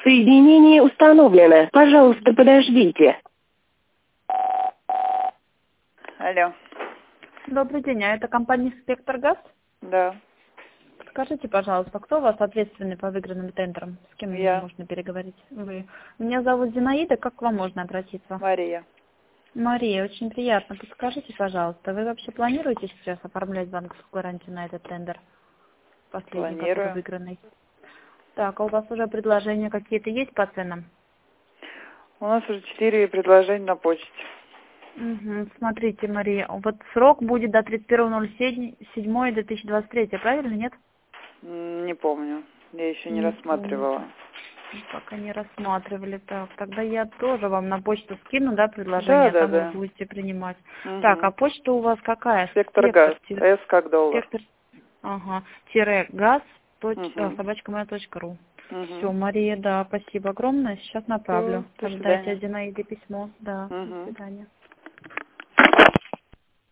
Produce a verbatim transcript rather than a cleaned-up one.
Соединение установлено. Пожалуйста, подождите. Алло. Добрый день, а это компания «Спектр Газ»? Да. Скажите, пожалуйста, кто у вас ответственный по выигранным тендерам? С кем мне Я. можно переговорить? Вы. Меня зовут Зинаида, как к вам можно обратиться? Мария. Мария, очень приятно. Подскажите, пожалуйста, вы вообще планируете сейчас оформлять банковскую гарантию на этот тендер? Последний, который Планирую. выигранный. Так, а у вас уже предложения какие-то есть по ценам? У нас уже четыре предложения на почте. Угу. Смотрите, Мария, вот срок будет до тридцать первого ноль седьмого две тысячи двадцать третьего, правильно, нет? М, Не помню. Я еще не, Не рассматривала. помните. Пока не рассматривали. Так, тогда я тоже вам на почту скину, да, предложение, Да, да, там вы да. будете принимать. Угу. Так, а почта у вас какая? Спектр газ. тире- С как доллар. Спектр. Ага. Тире газ. Точ, Угу. собачка моя точка ру. Все, Угу. Мария, да, спасибо огромное. Сейчас Все, направлю. до Ожидайте свидания. от Зинаиды письмо. Да, до Угу. свидания.